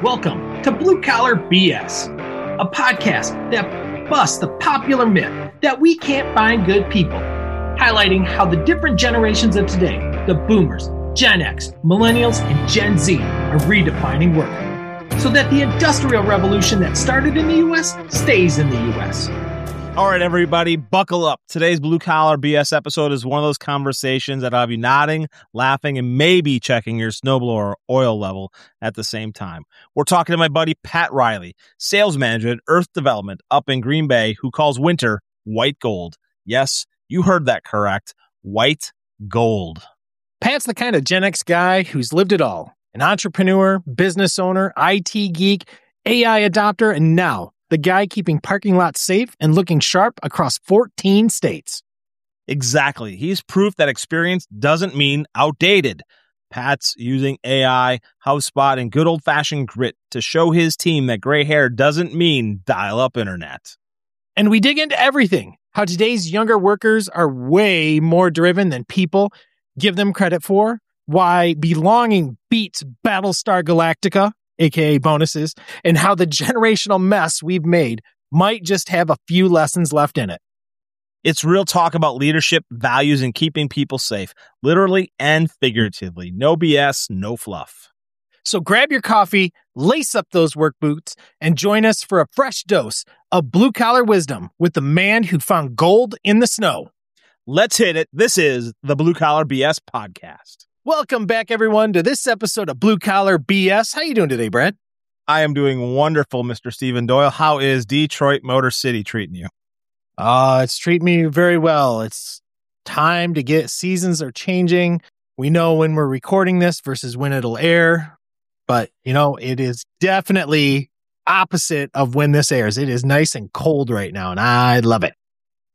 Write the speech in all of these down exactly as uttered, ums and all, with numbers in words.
Welcome to Blue Collar B S, a podcast that busts the popular myth that we can't find good people, highlighting how the different generations of today, the boomers, Gen X, millennials, and Gen Z, are redefining work, so that the industrial revolution that started in the U S stays in the U S. All right, everybody, buckle up. Today's Blue Collar B S episode is one of those conversations that I'll have you nodding, laughing, and maybe checking your snowblower oil level at the same time. We're talking to my buddy Pat Riley, sales manager at Earth Development up in Green Bay, who calls winter white gold. Yes, you heard that correct. White gold. Pat's the kind of Gen X guy who's lived it all. An entrepreneur, business owner, I T geek, A I adopter, and now the guy keeping parking lots safe and looking sharp across fourteen states. Exactly. He's proof that experience doesn't mean outdated. Pat's using A I, HubSpot, and good old-fashioned grit to show his team that gray hair doesn't mean dial-up internet. And we dig into everything. How today's younger workers are way more driven than people give them credit for. Why belonging beats Battlestar Galactica, aka bonuses, and how the generational mess we've made might just have a few lessons left in it. It's real talk about leadership, values, and keeping people safe, literally and figuratively. No B S, no fluff. So grab your coffee, lace up those work boots, and join us for a fresh dose of blue-collar wisdom with the man who found gold in the snow. Let's hit it. This is the Blue Collar B S podcast. Welcome back, everyone, to this episode of Blue Collar B S. How you doing today, Brad? I am doing wonderful, Mister Stephen Doyle. How is Detroit Motor City treating you? Uh, it's treating me very well. It's time to get, seasons are changing. We know when we're recording this versus when it'll air. But, you know, it is definitely opposite of when this airs. It is nice and cold right now, and I love it.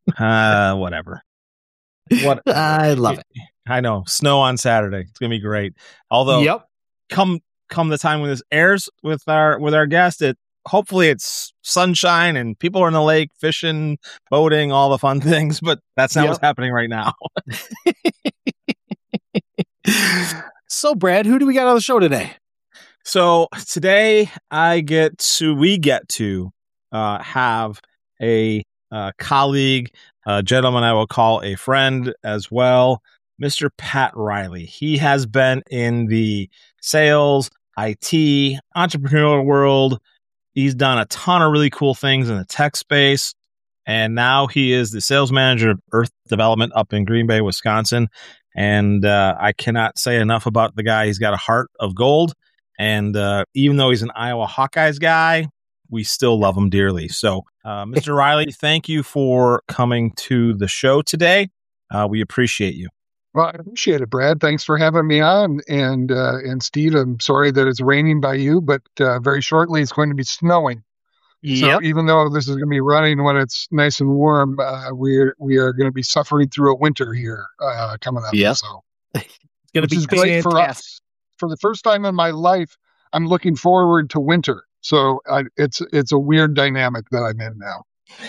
Uh, whatever. What I love it. I know. Snow on Saturday. It's gonna be great. Although, yep. come come the time when this airs with our with our guest, it hopefully it's sunshine and people are in the lake fishing, boating, all the fun things. But that's not yep. what's happening right now. So, Brad, who do we got on the show today? So today, I get to we get to uh, have a uh, colleague, a gentleman I will call a friend as well. Mister Pat Riley. He has been in the sales, I T, entrepreneurial world. He's done a ton of really cool things in the tech space. And now he is the sales manager of Earth Development up in Green Bay, Wisconsin. And uh, I cannot say enough about the guy. He's got a heart of gold. And uh, even though he's an Iowa Hawkeyes guy, we still love him dearly. So, uh, Mister Riley, thank you for coming to the show today. Uh, we appreciate you. Well, I appreciate it, Brad. Thanks for having me on. And uh, and Steve, I'm sorry that it's raining by you, but uh, very shortly it's going to be snowing. Yep. So even though this is going to be running when it's nice and warm, uh, we're we are going to be suffering through a winter here uh, coming up. Yep. So it's going to be is great for us. For the first time in my life, I'm looking forward to winter. So I, it's it's a weird dynamic that I'm in now.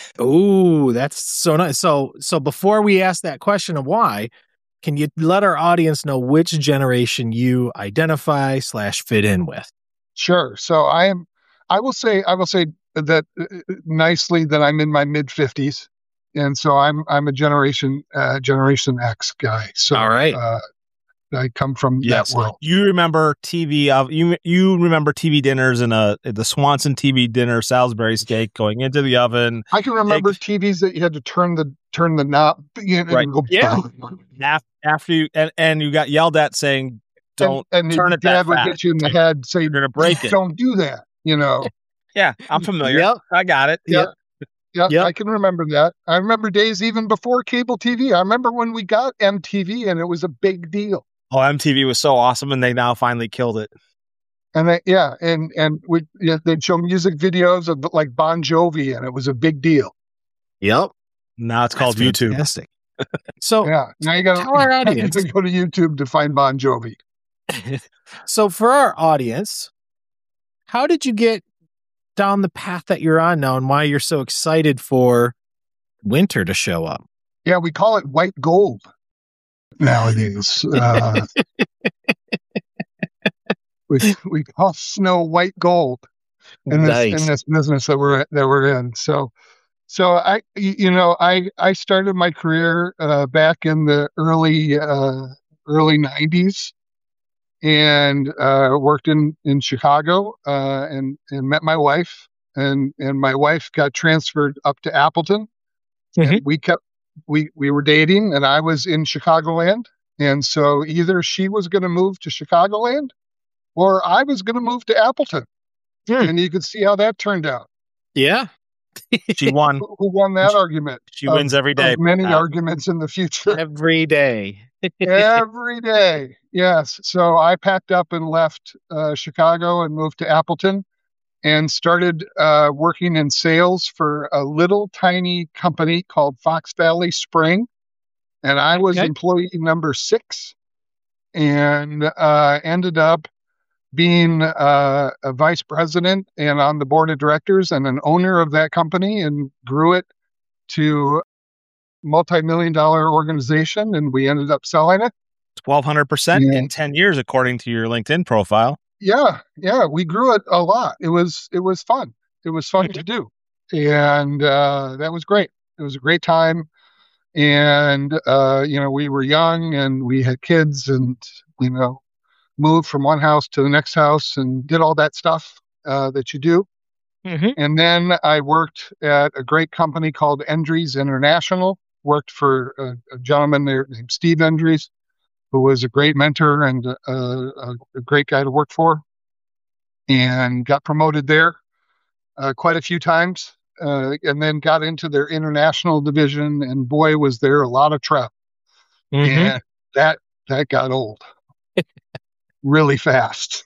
Oh, that's so nice. So so before we ask that question of why, can you let our audience know which generation you identify slash fit in with? Sure. So I am. I will say. I will say that uh, nicely that I'm in my mid fifties, and so I'm I'm a generation uh, Generation X guy. So all right. Uh, I come from yes. that world. You remember T V of you you remember T V dinners and a the Swanson T V dinner Salisbury steak going into the oven. I can remember egg. T Vs that you had to turn the turn the knob. You know, right. Go, yeah. After, after you and, and you got yelled at saying don't and, and turn it dad that would fast. Get you in the head, say you're gonna break it. Don't do that. You know. Yeah, I'm familiar. Yep. I got it. Yep. Yep. Yep. I can remember that. I remember days even before cable T V. I remember when we got M T V and it was a big deal. Oh, M T V was so awesome, and they now finally killed it. And they, yeah, and and we yeah, they'd show music videos of like Bon Jovi, and it was a big deal. Yep. Now it's called That's YouTube. Fantastic. So yeah, now you got tell our audience to go to YouTube to find Bon Jovi. So for our audience, how did you get down the path that you're on now, and why you're so excited for winter to show up? Yeah, we call it white gold nowadays. Uh, we we call snow white gold in this Nice. in this business that we're that we're in. So so I you know I I started my career uh, back in the early uh, early nineties and uh, worked in in Chicago uh, and and met my wife and and my wife got transferred up to Appleton. Mhm. And we kept we we were dating and I was in Chicagoland. And so either she was going to move to Chicagoland or I was going to move to Appleton. Hmm. And you could see how that turned out. Yeah. She won. Who, who won that argument? She Of- wins every day. of many Pat. arguments in the future. Every day. Every day. Yes. So I packed up and left uh, Chicago and moved to Appleton and started uh, working in sales for a little tiny company called Fox Valley Spring. And I was Okay. employee number six and uh, ended up being uh, a vice president and on the board of directors and an owner of that company and grew it to multi-million dollar organization. And we ended up selling it. twelve hundred percent Yeah. in ten years, according to your LinkedIn profile. Yeah. Yeah. We grew it a lot. It was, it was fun. It was fun to do. And uh, that was great. It was a great time. And, uh, you know, we were young and we had kids and, you know, moved from one house to the next house and did all that stuff uh, that you do. Mhm. And then I worked at a great company called Endries International, worked for a, a gentleman there named Steve Endries, who was a great mentor and a, a, a great guy to work for, and got promoted there uh, quite a few times. Uh, and then got into their international division, and boy, was there a lot of travel. Mhm. And that that got old really fast.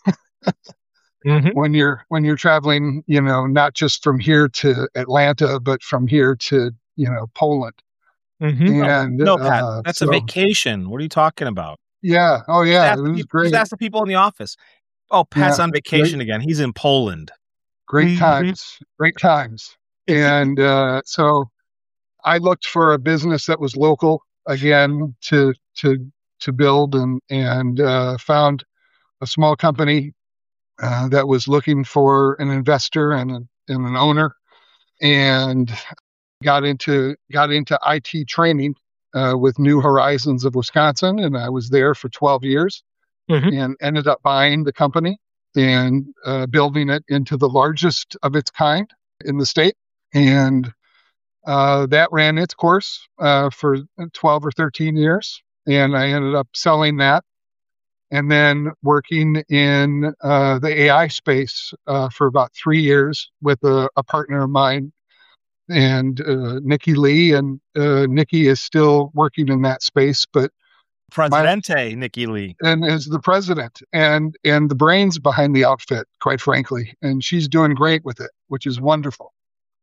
Mhm. when you're when you're traveling, you know, not just from here to Atlanta, but from here to, you know, Poland. Mhm. And No, Pat, uh, that's so, a vacation. What are you talking about? yeah, oh yeah, Just ask it the was peop- great, Just ask the people in the office. Oh, Pat's Yeah, on vacation again. He's in Poland. great Mhm. times, great times. And uh, so I looked for a business that was local again to to to build, and and uh, found a small company uh, that was looking for an investor and, a, and an owner, and got into got into I T training uh, with New Horizons of Wisconsin, and I was there for twelve years, Mhm. and ended up buying the company and uh, building it into the largest of its kind in the state, and uh, that ran its course uh, for twelve or thirteen years, and I ended up selling that. And then working in uh, the A I space uh, for about three years with a, a partner of mine, and uh, Nikki Lee. And uh, Nikki is still working in that space, but Presidente, Nikki Lee. and is the president and and the brains behind the outfit, quite frankly. And she's doing great with it, which is wonderful.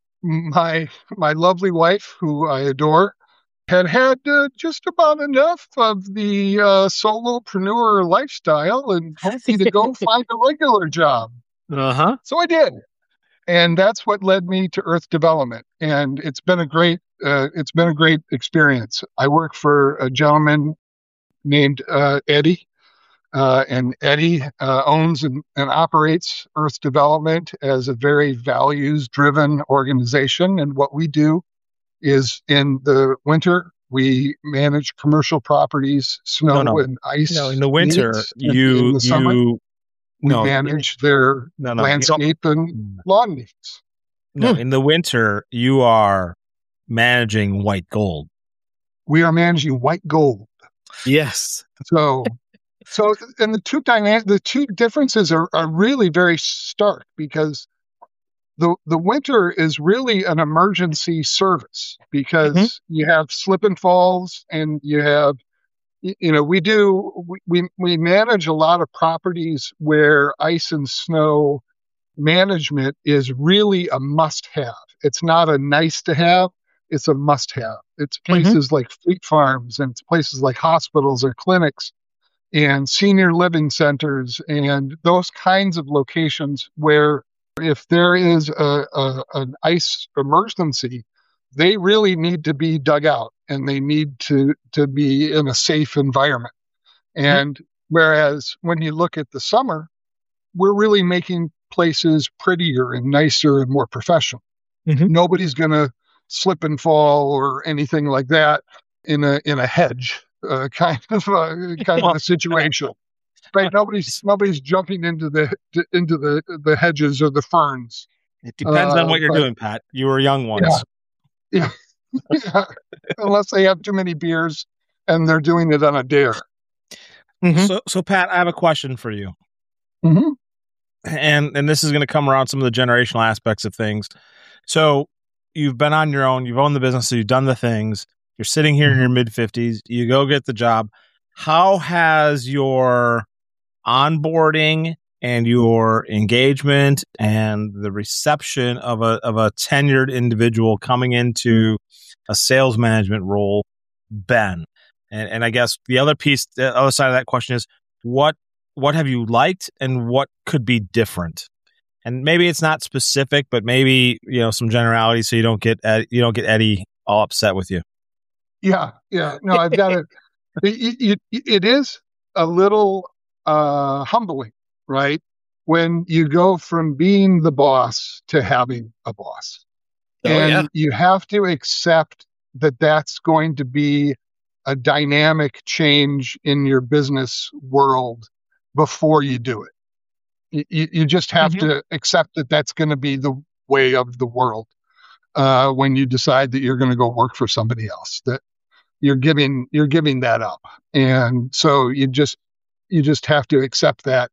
My my lovely wife, who I adore, had had uh, just about enough of the uh, solopreneur lifestyle and hoped me to go find a regular job. Uh-huh. So I did. And that's what led me to Earth Development. And it's been a great, uh, it's been a great experience. I work for a gentleman named uh, Eddie. Uh, and Eddie uh, owns and, and operates Earth Development as a very values-driven organization. And what we do is in the winter, we manage commercial properties, snow No, no. and ice. No, in the winter, needs. And you in the summer, you we no manage their no no landscape and Mm. lawn needs. no. Hmm. In the winter, you are managing white gold. We are managing white gold. Yes. So, so, and the two dynamic, the two differences are, are really very stark, because the the winter is really an emergency service, because Mm-hmm. you have slip and falls, and you have, y- you know, we do we we we manage a lot of properties where ice and snow management is really a must have. It's not a nice to have. It's a must have. It's places like fleet farms, and it's places like hospitals or clinics and senior living centers and those kinds of locations where if there is a, a an ice emergency, they really need to be dug out and they need to, to be in a safe environment. And whereas when you look at the summer, we're really making places prettier and nicer and more professional. Mm-hmm. Nobody's going to slip and fall or anything like that in a in a hedge uh, kind of a, kind of a situation. Right? Nobody's nobody's jumping into the into the the hedges or the ferns. It depends uh, on what you're but, doing, Pat. You were young once. Yeah, yeah. yeah. Unless they have too many beers and they're doing it on a dare. Mm-hmm. So, so Pat, I have a question for you. Mm-hmm. And and this is going to come around some of the generational aspects of things. So you've been on your own, you've owned the business, so you've done the things. You're sitting here in your mid fifties. You go get the job. How has your onboarding and your engagement and the reception of a of a tenured individual coming into a sales management role been? And and I guess the other piece, the other side of that question is what what have you liked and what could be different? And maybe it's not specific, but maybe, you know, some generalities so you don't get Ed, you don't get Eddie all upset with you. Yeah, yeah. No, I've got it. It, it, it is a little uh, humbling, right? When you go from being the boss to having a boss. Oh, and yeah. you have to accept that that's going to be a dynamic change in your business world before you do it. You, you just have Mm-hmm. to accept that that's going to be the way of the world uh, when you decide that you're going to go work for somebody else. That you're giving you're giving that up, and so you just you just have to accept that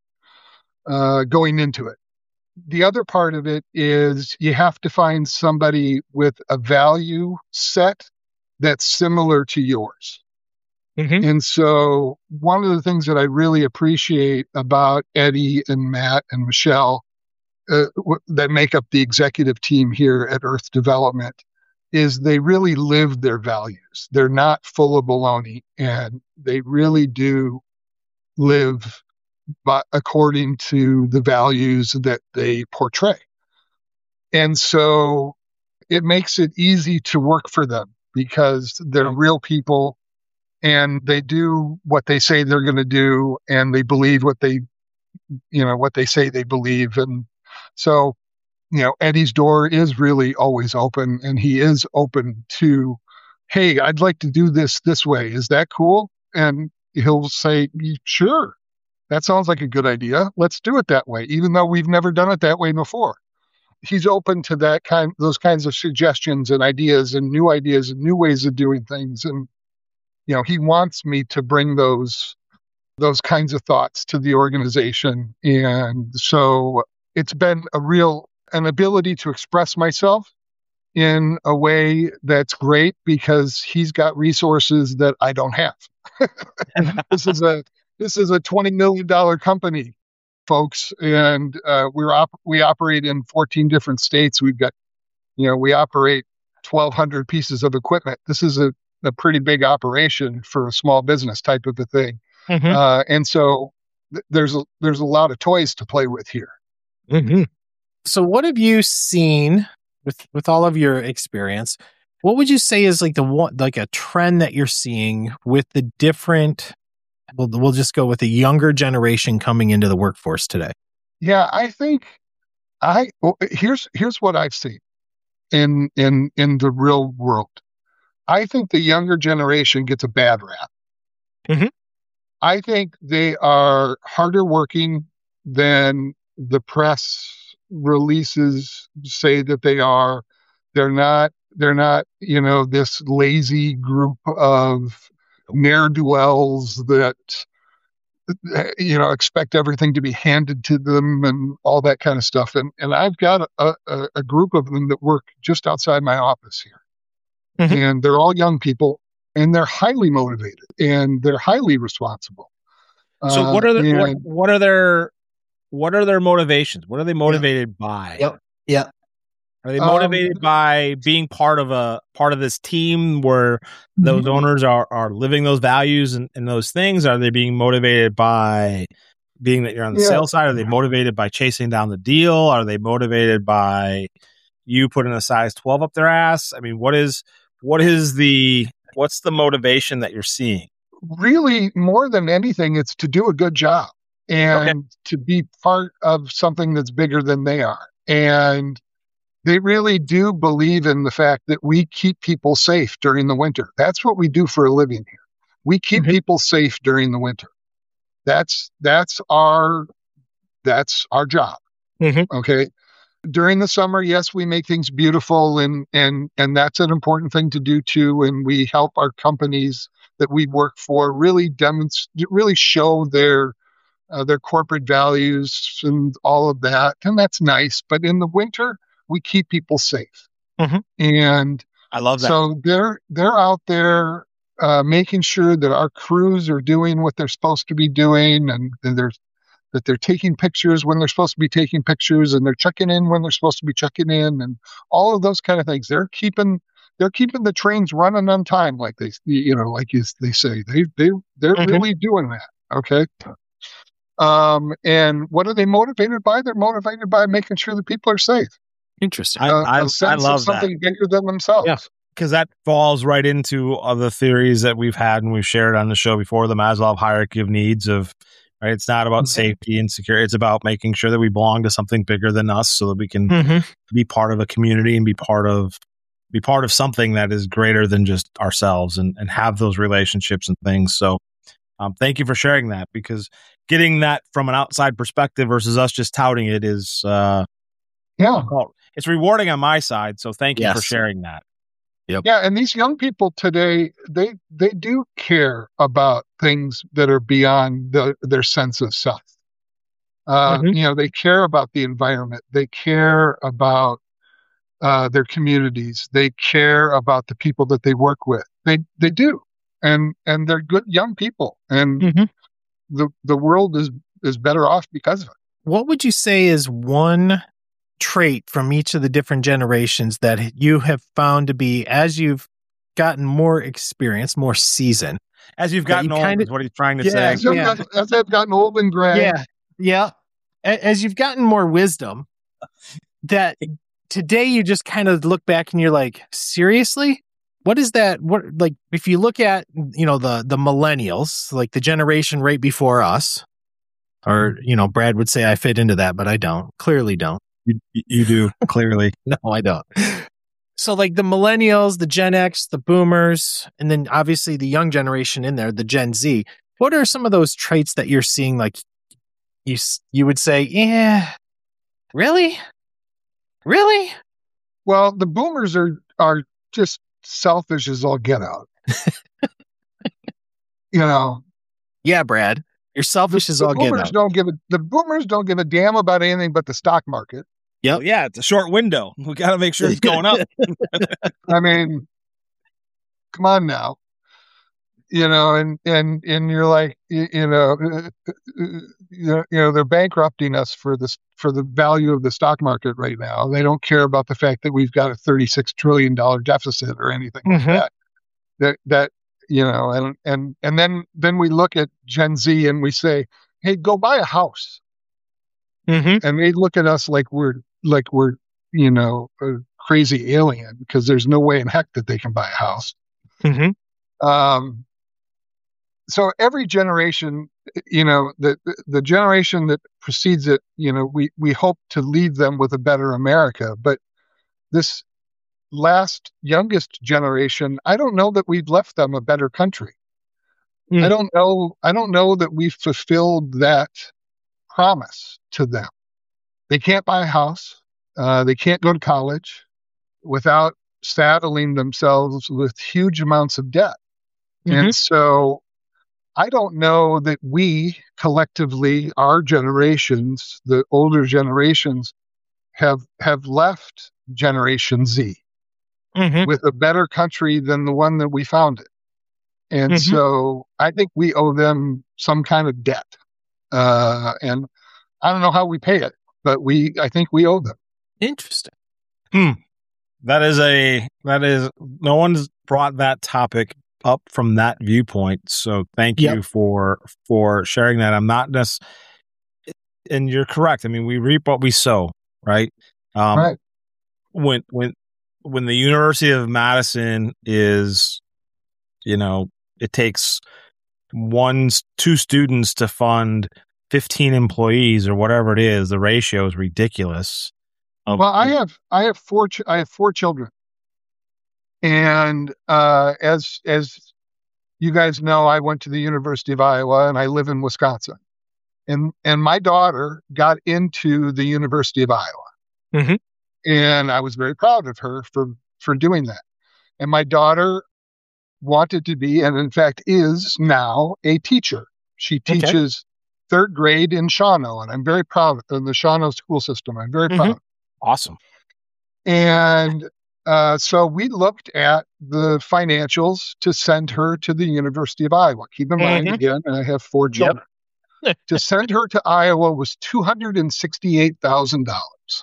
uh, going into it. The other part of it is you have to find somebody with a value set that's similar to yours. Mm-hmm. And so one of the things that I really appreciate about Eddie and Matt and Michelle uh, w- that make up the executive team here at Earth Development is they really live their values. They're not full of baloney, and they really do live but according to the values that they portray. And so it makes it easy to work for them because they're real people and they do what they say they're going to do and they believe what they, you know, what they say they believe. And so, you know, Eddie's door is really always open, and he is open to, hey, I'd like to do this this way. Is that cool? And he'll say, sure. That sounds like a good idea. Let's do it that way, even though we've never done it that way before. He's open to that kind, those kinds of suggestions and ideas and new ideas and new ways of doing things. And, you know, he wants me to bring those, those kinds of thoughts to the organization. And so it's been a real, an ability to express myself in a way that's great because he's got resources that I don't have. This is a, This is a twenty million dollars company, folks, and uh, we're op- we operate in fourteen different states. We've got, you know, we operate twelve hundred pieces of equipment. This is a, a pretty big operation for a small business type of a thing. Mm-hmm. Uh, and so th- there's a, there's a lot of toys to play with here. Mm-hmm. So what have you seen with, with all of your experience? What would you say is like the one, like a trend that you're seeing with the different, We'll we'll just go with the younger generation coming into the workforce today? Yeah, I think I well, here's here's what I've seen in in in the real world. I think the younger generation gets a bad rap. Mm-hmm. I think they are harder working than the press releases say that they are. They're not. They're not. You know, this lazy group of ne'er-do-wells that, you know, expect everything to be handed to them and all that kind of stuff. And and I've got a, a, a group of them that work just outside my office here. Mm-hmm. And they're all young people, and they're highly motivated, and they're highly responsible. So what are the, uh, what, and, what are their what are their motivations? What are they motivated yeah. by? Yep. Yeah. Are they motivated um, by being part of a part of this team where those mm-hmm. owners are, are living those values and, and those things? Are they being motivated by being that you're on the yeah. sales side? Are they motivated by chasing down the deal? Are they motivated by you putting a size twelve up their ass? I mean, what is what is the what's the motivation that you're seeing? Really, more than anything, it's to do a good job. and Okay. to be part of something that's bigger than they are. And they really do believe in the fact that we keep people safe during the winter. That's what we do for a living here. We keep Mhm. people safe during the winter. That's that's our that's our job. Mhm. Okay. During the summer, yes, we make things beautiful, and and and that's an important thing to do too. And we help our companies that we work for really demonstrate, really show their uh, their corporate values and all of that, and that's nice. But in the winter, we keep people safe, Mhm. and I love that. so they're they're out there uh, making sure that our crews are doing what they're supposed to be doing, and that they're that they're taking pictures when they're supposed to be taking pictures, and they're checking in when they're supposed to be checking in, and all of those kind of things. They're keeping they're keeping the trains running on time, like they you know like you, they say. They they they're Mhm. really doing that. Okay. Um, and what are they motivated by? They're motivated by making sure that people are safe. Interesting. I Uh, I, a I sense love of something bigger than themselves. Yeah. because that falls right into other theories that we've had and we've shared on the show before, the Maslow hierarchy of needs of, right? It's not about Mhm. safety and security. It's about making sure that we belong to something bigger than us so that we can Mhm. be part of a community and be part of, be part of something that is greater than just ourselves, and, and have those relationships and things. So um, thank you for sharing that, because getting that from an outside perspective versus us just touting it is, uh, Yeah. well, it's rewarding on my side. So thank you for Yes. sharing that. Yeah, and these young people today, they they do care about things that are beyond the, their sense of self. Uh, Mhm. You know, they care about the environment. They care about uh, their communities. They care about the people that they work with. They they do, and and they're good young people, and Mhm. the the world is is better off because of it. What would you say is one trait from each of the different generations that you have found to be, as you've gotten more experience, more season? As you've That gotten you old, kinda- is what he's trying to Yeah, say. As, I've yeah. gotten, as I've gotten old and gray, Yeah. Yeah. A- As you've gotten more wisdom, that today you just kind of look back and you're like, seriously? What is that? What, like, if you look at, you know, the the millennials, like the generation right before us, or, you know, Brad would say I fit into that, but I don't. Clearly don't. You, you do, clearly. No, I don't. So, like the millennials, the Gen X, the boomers, and then obviously the young generation in there, the Gen Z. What are some of those traits that you're seeing? Like you, s- you would say, yeah, really, really? well, the boomers are are just selfish as all get out. You know, Yeah, Brad, you're selfish the, as the all get boomers out. don't give a the boomers don't give a damn about anything but the stock market. Yep. Well, yeah, it's a short window. We got to make sure it's going up. I mean, come on now, you know, and and and you're like, you, you know, uh, uh, you know, you know, they're bankrupting us for this for the value of the stock market right now. They don't care about the fact that we've got a thirty-six trillion dollar deficit or anything like Mhm. that. That that you know, and and and then then we look at Gen Z and we say, hey, go buy a house. Mm-hmm. And they look at us like we're like we're you know a crazy alien, because there's no way in heck that they can buy a house. Mm-hmm. Um, so every generation, you know, the the generation that precedes it, you know, we we hope to leave them with a better America. But this last youngest generation, I don't know that we've left them a better country. Mm. I don't know. I don't know that we've fulfilled that promise to them. They can't buy a house. Uh, they can't go to college without saddling themselves with huge amounts of debt. Mhm. And so I don't know that we collectively, our generations, the older generations, have have left Generation Z Mm-hmm. with a better country than the one that we founded. And Mhm. so I think we owe them some kind of debt. Uh, and I don't know how we pay it, but we I think we owe them. Interesting. That is a, that is, no one's brought that topic up from that viewpoint. So thank Yep. you for, for sharing that. I'm not just, and you're correct. I mean, we reap what we sow, right? Um, Right. when, when, when the University of Madison is, you know, it takes one, two students to fund fifteen employees or whatever it is, the ratio is ridiculous. Well, I have I have four ch- I have four children, and uh, as as you guys know, I went to the University of Iowa, and I live in Wisconsin, and and my daughter got into the University of Iowa, Mm-hmm. and I was very proud of her for for doing that. And my daughter wanted to be, and in fact is now, a teacher. She Okay. teaches third grade in Shawano, and I'm very proud of the Shawano school system. I'm very Mhm. proud. Awesome. And uh, so we looked at the financials to send her to the University of Iowa. Keep in mind, Mhm. again, I have four children. To send her to Iowa was two hundred sixty-eight thousand dollars.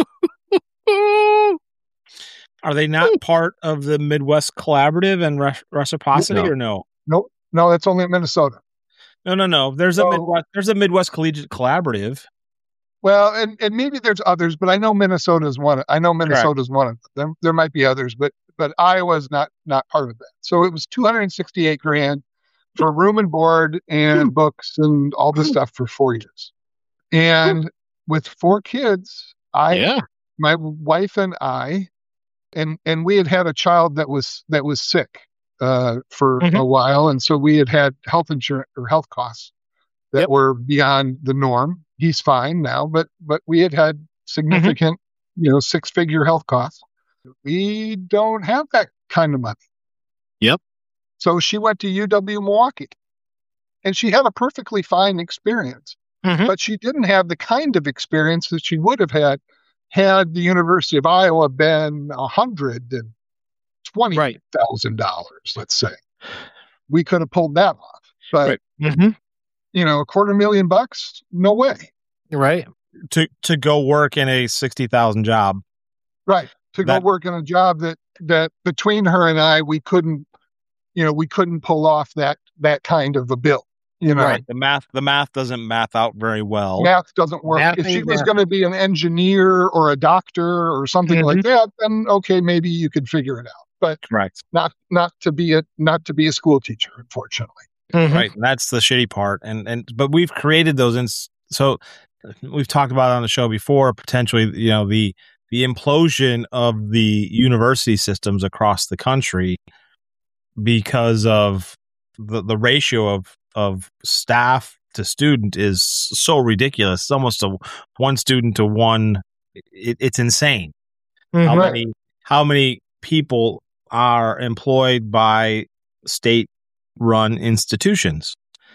Are they not part of the Midwest Collaborative and Re- Reciprocity, No. or no? No, no, that's only in Minnesota. No, no, no. There's a So- Midwest. There's a Midwest Collegiate Collaborative. Well, and, and maybe there's others, but I know Minnesota's one. I know Minnesota's one of them. There might be others, but but Iowa's not not part of that. So it was two hundred sixty-eight grand for room and board and books and all this stuff for four years. And with four kids, I Yeah. my wife and I, and and we had had a child that was that was sick uh, for Mhm. a while, and so we had had health insurance or health costs that Yep. were beyond the norm. He's fine now, but but we had had significant, you know, six figure health costs. We don't have that kind of money. Yep. So she went to U W Milwaukee, and she had a perfectly fine experience. Mhm. But she didn't have the kind of experience that she would have had had the University of Iowa been a hundred and twenty Right. thousand dollars, let's say. We could have pulled that off. But Right. Mm-hmm. you know, a quarter million bucks, no way. Right. to to go work in a sixty thousand job. Right. To go That- work in a job that that between her and I we couldn't, you know, we couldn't pull off that that kind of a bill. You know, Right. The math the math doesn't math out very well. math doesn't work. Math If she ain't was math. going to be an engineer or a doctor or something like that, then okay, maybe you could figure it out. But Right. not not to be a not to be a school teacher, unfortunately. Mhm. Right. And that's the shitty part. And and but we've created those ins- so we've talked about it on the show before, potentially, you know, the the implosion of the university systems across the country because of the the ratio of of staff to student is so ridiculous. It's almost a one student to one. It, it's insane. How Mhm. Right. many how many people are employed by state run institutions,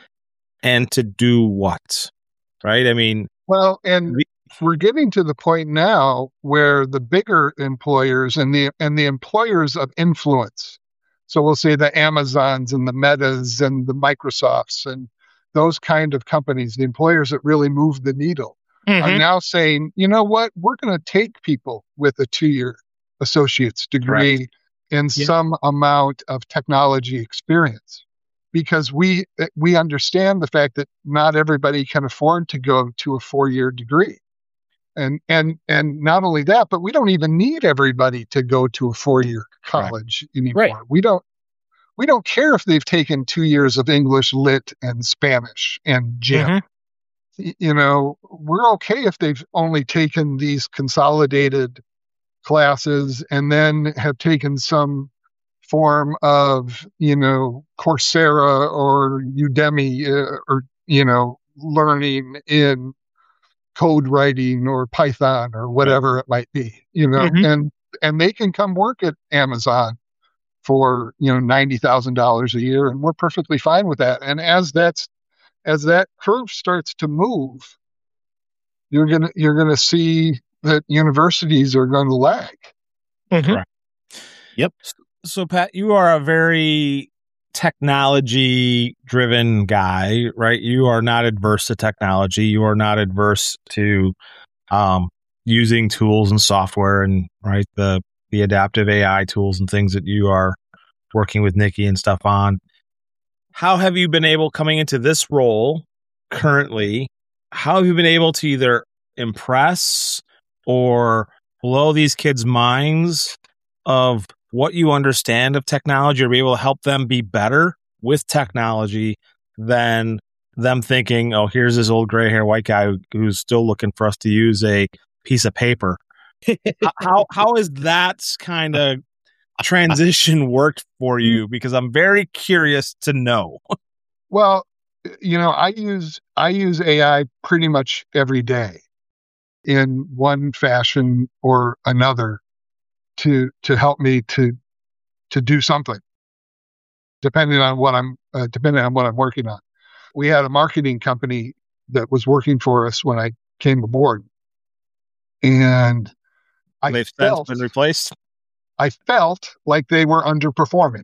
and to do what? Right? I mean, Well, and We- we're getting to the point now where the bigger employers and the and the employers of influence, so we'll say the Amazons and the Metas and the Microsofts and those kind of companies, the employers that really move the needle, are Mhm. now saying, you know what, we're going to take people with a two-year associate's degree and Yeah. some amount of technology experience, because we we understand the fact that not everybody can afford to go to a four-year degree. And and and not only that, but we don't even need everybody to go to a four-year college anymore. Right. We don't we don't care if they've taken two years of English, Lit, and Spanish and gym. Mhm. Y- You know, we're okay if they've only taken these consolidated classes and then have taken some form of, you know, Coursera or Udemy uh, or, you know, learning in code writing or Python or whatever it might be, you know, Mhm. and, and they can come work at Amazon for, you know, ninety thousand dollars a year. And we're perfectly fine with that. And as that's, as that curve starts to move, you're going to, you're going to see that universities are going to lag. Mhm. so Pat, you are a very technology driven guy, right? You are not adverse to technology. You are not adverse to um, using tools and software and right the the adaptive A I tools and things that you are working with Nikki and stuff on. How have you been able, coming into this role currently, how have you been able to either impress or blow these kids' minds of what you understand of technology, or be able to help them be better with technology than them thinking, oh, here's this old gray hair white guy who, who's still looking for us to use a piece of paper. how how is that kind of transition worked for you? Because I'm very curious to know. Well, you know, I use I use A I pretty much every day in one fashion or another to to help me to to do something, depending on what I'm uh, depending on what I'm working on. We had a marketing company that was working for us when I came aboard, and I They've felt since been replaced. I felt like they were underperforming.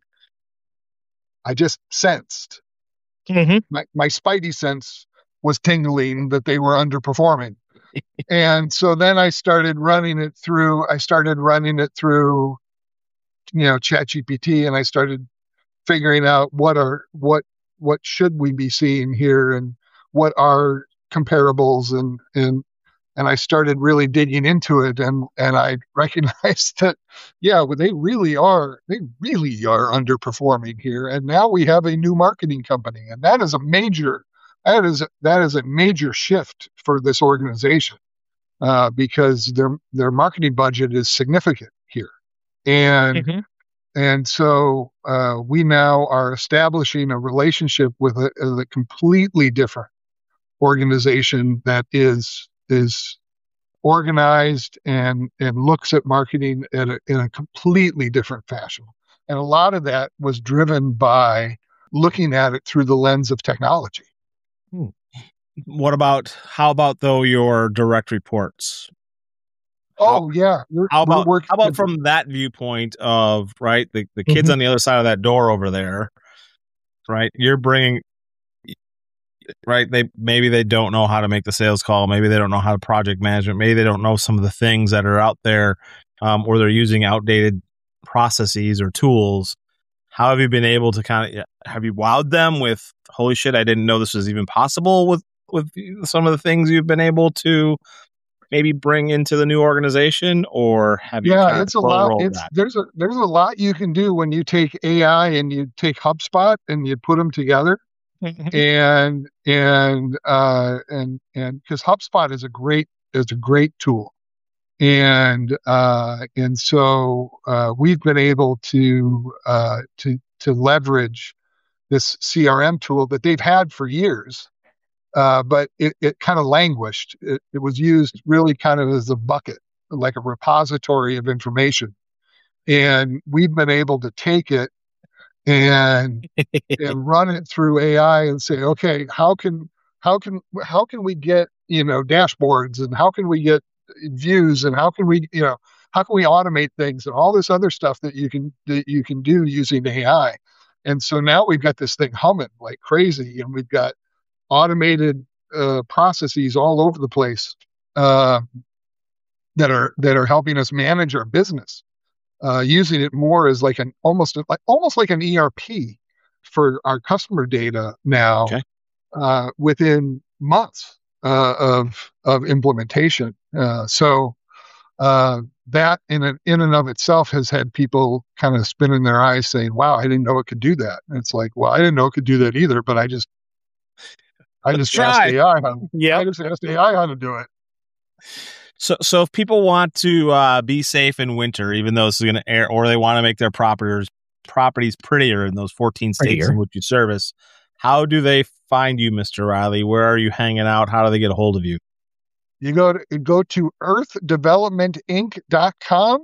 I just sensed. Mm-hmm. My, my spidey sense was tingling that they were underperforming. And so then I started running it through, I started running it through, you know, ChatGPT, and I started figuring out what are, what, what should we be seeing here, and what are comparables, and, and, and I started really digging into it, and, and I recognized that, yeah, well, they really are, they really are underperforming here. And now we have a new marketing company, and that is a major, that is, that is a major shift for this organization, uh, because their, their marketing budget is significant here. And, Mm-hmm. and so, uh, we now are establishing a relationship with a, a completely different organization that is, is organized and, and looks at marketing at a, in a completely different fashion. And a lot of that was driven by looking at it through the lens of technology. What about, how about though your direct reports? Oh, yeah. We're, How about, we're working how about with- from that viewpoint of, right, the, the kids Mhm. on the other side of that door over there, right? You're bringing, right? They maybe they don't know how to make the sales call. Maybe they don't know how to project management. Maybe they don't know some of the things that are out there, um, or they're using outdated processes or tools. How have you been able to kind of, have you wowed them with, holy shit, I didn't know this was even possible with, with some of the things you've been able to maybe bring into the new organization? Or have you yeah, kind it's a of slow lot. rolled It's that? there's a there's a lot you can do when you take A I and you take HubSpot and you put them together. and and uh and and because HubSpot is a great is a great tool, and uh and so uh we've been able to uh to to leverage this C R M tool that they've had for years, uh but it, it kind of languished. It, it was used really kind of as a bucket, like a repository of information, and we've been able to take it and and run it through A I and say, okay, how can how can how can we get, you know, dashboards, and how can we get views, and how can we, you know, how can we automate things, and all this other stuff that you can that you can do using A I. And so now we've got this thing humming like crazy, and we've got automated uh, processes all over the place uh, that are that are helping us manage our business. Uh, using it more as like an almost like almost like an E R P for our customer data now, Okay. uh, within months uh, of of implementation. Uh, so uh, that in an, in and of itself has had people kind of spinning their eyes, saying, "Wow, I didn't know it could do that." And it's like, well, I didn't know it could do that either, but I just I just asked try. A I how Yep. I just asked A I how to do it. So, so if people want to uh, be safe in winter, even though this is going to air, or they want to make their properties properties prettier in those fourteen states Prettier. in which you service, how do they find you, Mister Riley? Where are you hanging out? How do they get a hold of you? You go to go to earth development inc dot com,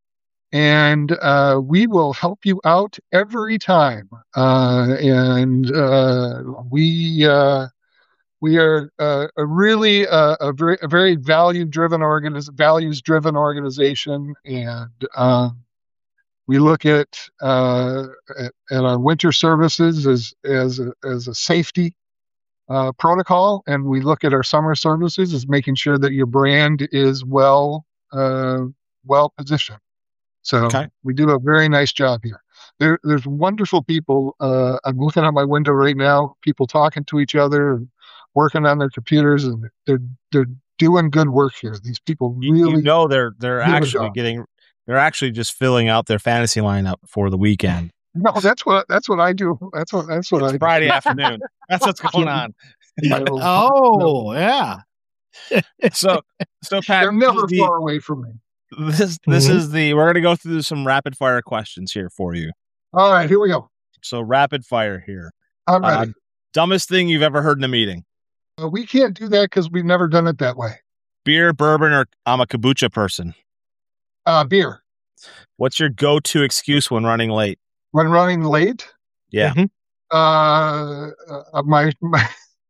and uh, we will help you out every time. Uh, and uh, we uh, we are uh, a really uh, a very a very value driven organiz- values driven organization, and um, we look at, uh, at at our winter services as as a, as a safety uh, protocol, and we look at our summer services as making sure that your brand is well uh, well positioned. So Okay. we do a very nice job here. There, there's wonderful people. Uh, I'm looking out my window right now. People talking to each other, and working on their computers, and they're they're doing good work here. These people You, really you know they're they're do a actually job. getting they're actually just filling out their fantasy lineup for the weekend. No, that's what that's what I do. That's what that's what It's I Friday afternoon. That's what's going on. do. Oh, yeah. So, so Pat, They're never the, far away from me. this this Mhm. is the we're going to go through some rapid fire questions here for you. All right, here we go. So, rapid fire here. I'm Uh, ready. dumbest thing you've ever heard in a meeting? Uh, we can't do that because we've never done it that way. Beer, bourbon, or I'm a kombucha person. Uh, beer. What's your go-to excuse when running late? When running late, Yeah. Mhm. uh, uh, my, my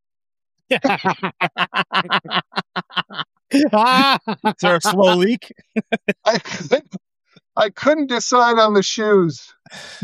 Is there a slow leak? I, couldn't- I couldn't decide on the shoes.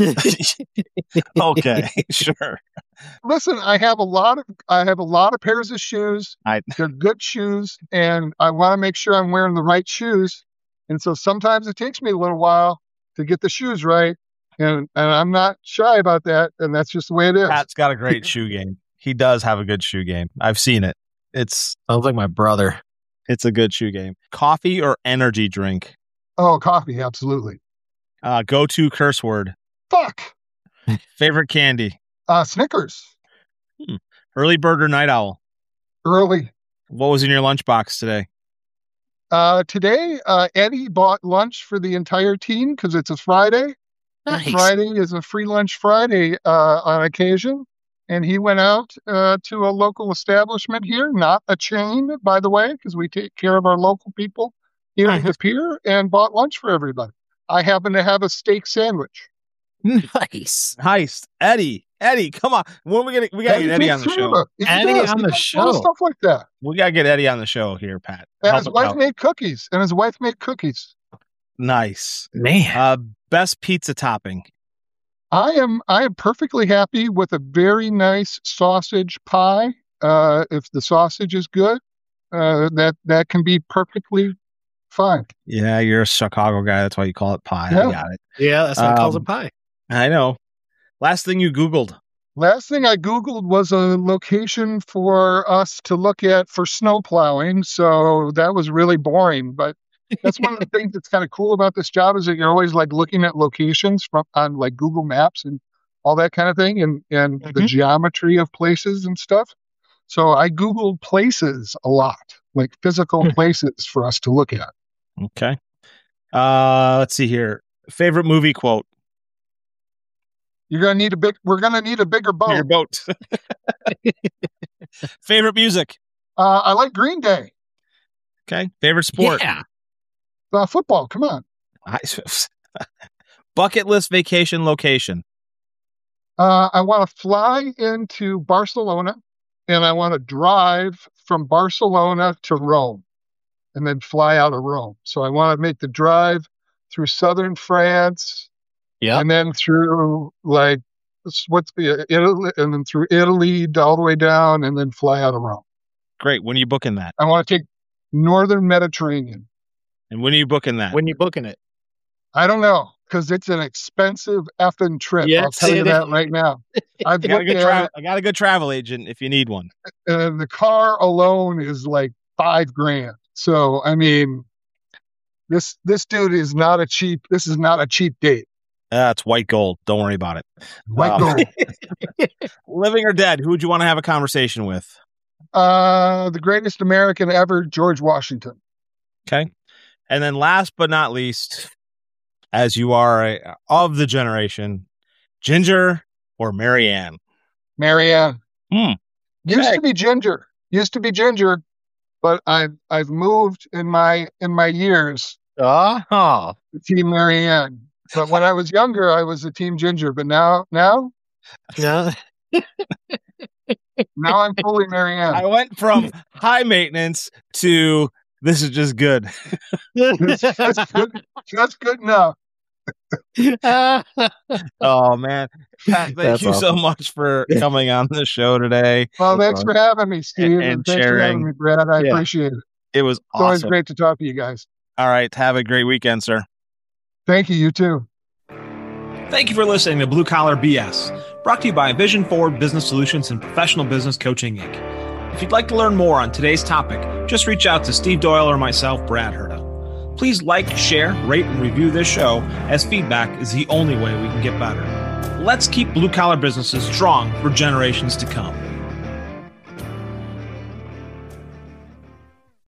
Okay, sure. Listen, I have a lot of I have a lot of pairs of shoes. I They're good shoes, and I want to make sure I'm wearing the right shoes. And so sometimes it takes me a little while to get the shoes right, and and I'm not shy about that. And that's just the way it is. Pat's got a great shoe game. He does have a good shoe game. I've seen it. It's Sounds like my brother. it's a good shoe game. Coffee or energy drink? Oh, coffee, absolutely. Uh, go-to curse word. Fuck. Favorite candy. Uh, Snickers. Early bird or night owl? Early. What was in your lunchbox today? Uh, today, uh, Eddie bought lunch for the entire team because it's a Friday. And Nice. Friday is a free lunch Friday uh, on occasion. And he went out uh, to a local establishment here, not a chain, by the way, because we take care of our local people here at the pier, and bought lunch for everybody. I happen to have a steak sandwich. Nice. Nice. Eddie. Eddie, come on. When we gonna we gotta get Eddie on the show. He Eddie does. on He the does a lot of show. Stuff like that. We gotta get Eddie on the show here, Pat. And Help his him wife out. made cookies. And his wife made cookies. Nice. Man. Uh, best pizza topping. I am I am perfectly happy with a very nice sausage pie. Uh, if the sausage is good, uh, that that can be perfectly fine. Yeah, you're a Chicago guy. That's why you call it pie. Yeah. I got it. Yeah, that's why it calls Um, it pie. I know. Last thing you Googled. Last thing I Googled was a location for us to look at for snow plowing. So that was really boring. But that's one of the things that's kind of cool about this job is that you're always like looking at locations from on like Google Maps and all that kind of thing and, and the Mhm. geometry of places and stuff. So I Googled places a lot, like physical Hmm. places for us to look at. Okay. Uh, let's see here. Favorite movie quote. You're gonna need a big. We're gonna need a bigger Your boat. boat. Favorite music. Uh, I like Green Day. Okay. Favorite sport. Yeah. Uh, football. Come on. I- Bucket list vacation location. Uh, I want to fly into Barcelona, and I want to drive from Barcelona to Rome, and then fly out of Rome. So I want to make the drive through southern France, Yeah. and then through like what's the Italy, and then through Italy all the way down, and then fly out of Rome. Great. When are you booking that? I want to take northern Mediterranean. And when are you booking that? When you booking it? I don't know because it's an expensive effing trip. I'll Yes, tell you it that right now. I've I got, a looked good at tra- it, I got a good travel agent if you need one. and the car alone is like five grand. So I mean, this this dude is not a cheap. This is not a cheap date. Uh, it's white gold. Don't worry about it. White Uh, gold. Living or dead, who would you want to have a conversation with? Uh, the greatest American ever, George Washington. Okay. And then last but not least, as you are a, of the generation, Ginger or Marianne? Marianne. Hmm. Used Okay. to be Ginger. Used to be Ginger, but I've I've moved in my in my years Oh. to Team Marianne. But when I was younger, I was a Team Ginger. But now now No. now I'm fully Marianne. I went from high maintenance to this is just good. That's, that's good. That's good enough. Oh, man. Pat, thank That's you so awesome. much for coming on the show today. Well, thanks for having me, Steve, And- and, and thanks for having sharing. me, Brad. I Yeah. appreciate it. It was It's always awesome. great to talk to you guys. All right. Have a great weekend, sir. Thank you. You too. Thank you for listening to Blue Collar B S, brought to you by Vision Forward Business Solutions and Professional Business Coaching, Incorporated. If you'd like to learn more on today's topic, just reach out to Steve Doyle or myself, Brad Herda. Please like, share, rate, and review this show, as feedback is the only way we can get better. Let's keep blue collar businesses strong for generations to come.